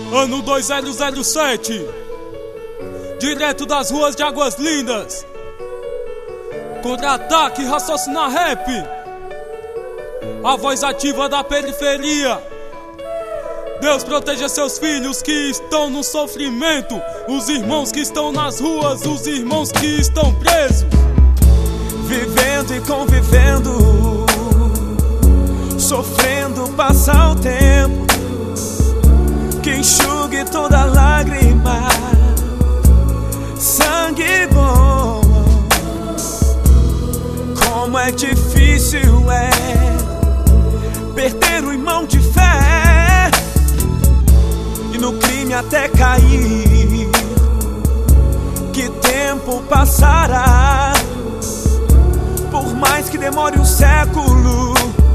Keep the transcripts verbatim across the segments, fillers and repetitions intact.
Ano dois mil e sete, direto das ruas de Águas Lindas. Contra-ataque, raciocinar rap, a voz ativa da periferia. Deus proteja seus filhos que estão no sofrimento, os irmãos que estão nas ruas, os irmãos que estão presos. Vivendo e convivendo, sofrendo, passa o tempo que enxugue toda lágrima. Sangue bom, como é difícil é perder o irmão de fé e no crime até cair. Que tempo passará, por mais que demore um século,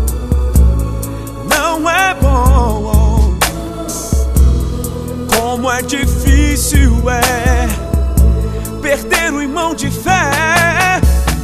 não é bom. Como é difícil é perder o irmão de fé.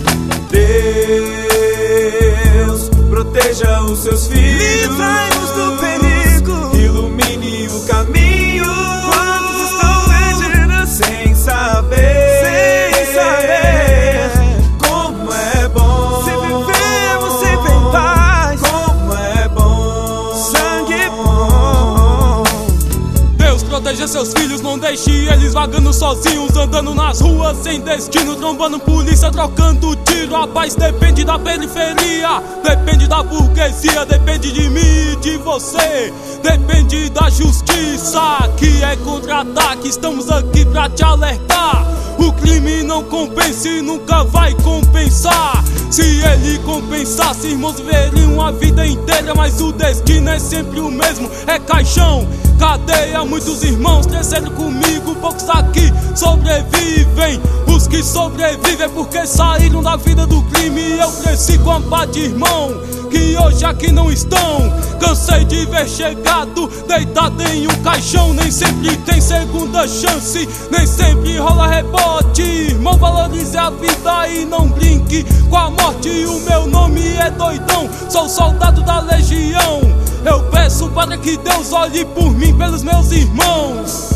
Deus proteja os seus filhos, livrai-nos do perigo, ilumine o caminho. Quantos estão perdidos sem saber, sem saber como é bom se vivemos sempre em paz, como é bom, sangue bom. Deus proteja seus filhos, não deixe eles vagando sozinhos, andando nas ruas sem destino, trombando polícia, trocando tiro. A paz depende da periferia, depende da burguesia, depende de mim e de você, depende da justiça, que é contra-ataque. Estamos aqui pra te alertar. O crime não compensa e nunca vai compensar. Se ele compensasse, irmãos viveriam a vida inteira, mas o destino é sempre o mesmo, é caixão, cadeia. Muitos irmãos cresceram comigo, poucos aqui sobrevivem. Os que sobrevivem é porque saíram da vida do crime. Eu cresci com a paz de irmão, que hoje aqui não estão. Cansei de ver chegado, deitado em um caixão. Nem sempre tem segunda chance, nem sempre rola rebote. Irmão, valorize a vida e não brinque com a morte. O meu nome é Doidão, sou soldado da legião. Eu peço para que Deus olhe por mim, pelos meus irmãos.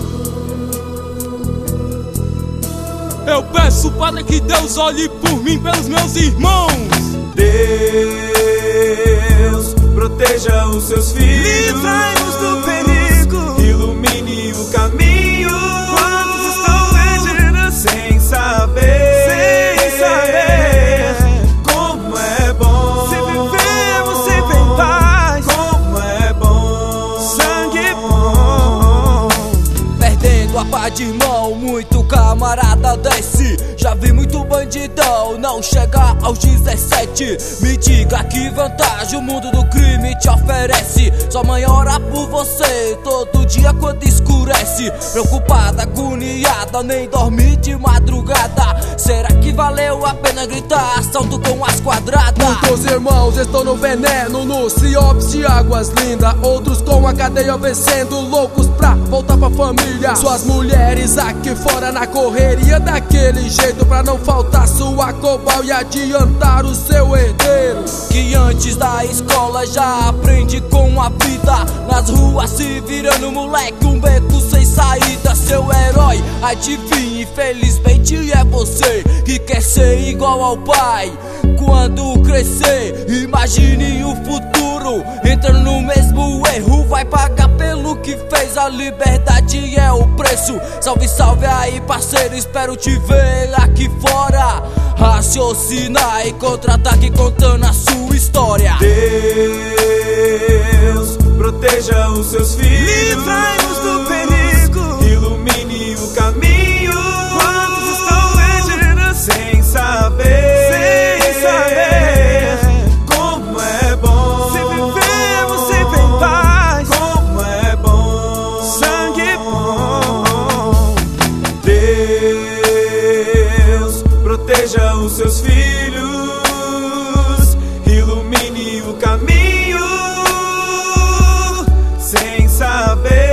Eu peço para que Deus olhe por mim, pelos meus irmãos. Deus proteja os seus filhos, livrai-nos do perigo, ilumine o caminho. Quantos estão perdidos sem saber, sem saber como é bom se vivemos sempre em paz, como é bom, sangue bom. Perdendo a paz de irmão, muito camarada desce. Já vi muito bandidão não chegar aos dezessete. Me diga que vantagem o mundo do crime te oferece. Sua mãe ora por você todo dia quando escurece. Preocupada, agoniada, nem dorme de madrugada. Será que valeu a pena gritar assalto com as quadradas? Muitos irmãos estão no veneno, no CIOPS de Águas Lindas. Outros com a cadeia vencendo, loucos pra voltar pra família. Suas mulheres aqui fora na correria daquele jeito, pra não faltar sua cobal e adiantar o seu herdeiro. Que antes da escola já aprende com a vida, nas ruas se virando moleque, um beco sem saída. Seu herói, adivinha, infelizmente é você, que quer ser igual ao pai. Quando crescer, imagine o futuro, entrando no mesmo erro, vai pagar pelo que fez. A liberdade é o preço. Salve, salve aí parceiro, espero te ver aqui fora. Raciocinar e contra-ataque contando a sua história. Deus proteja os seus filhos, livrai-nos do perigo, ilumine o caminho. Quantos estão perdidos sem saber, sem saber como é bom se vivemos sempre em paz, como é bom, sangue bom. Deus proteja os seus filhos, ilumine o caminho, sem saber